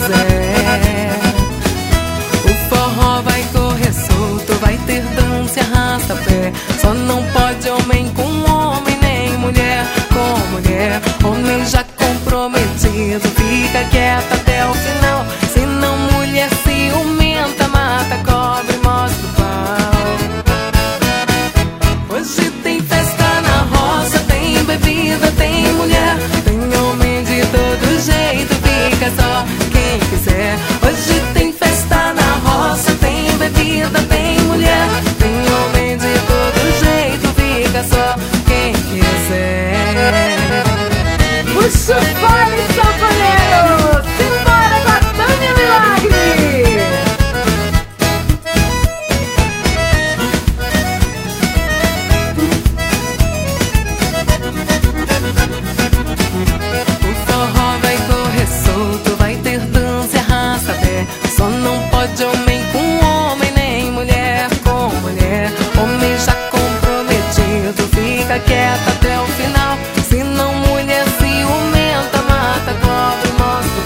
quiser. O forró vai correr solto, vai ter dança e arrasta-pé. Só não pode homem com homem, nem mulher com mulher. Homem já comprometido, fica quieta até o final. Senão mulher ciumenta, mata, cobre, mostra o pau. Hoje tem festa na roça, tem bebida, tem mulher, tem homem de todo jeito, fica só quem quiser. Hoje tem festa na roça, tem bebida, tem mulher, tem homem de todo jeito, fica só quem quiser. Puxa o fole, sanfoneiro! Simbora com a Tânia Milagre! O forró vai correr solto, vai ter dança e arrasta-pé. Só não pode homem com homem, nem mulher com mulher. Homem já comprometido, fica quieta até o final. Senão mulher ciumenta, mata, cobre, mostra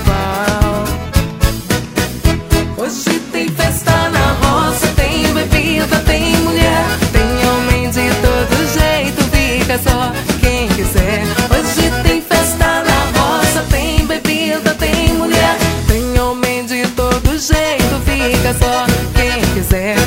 o pau. Hoje tem festa na roça, tem bebida, tem mulher, tem homem de todo jeito, fica só quem quiser. Hoje tem festa na roça, tem bebida, tem mulher, tem homem de todo jeito, fica só quem quiser.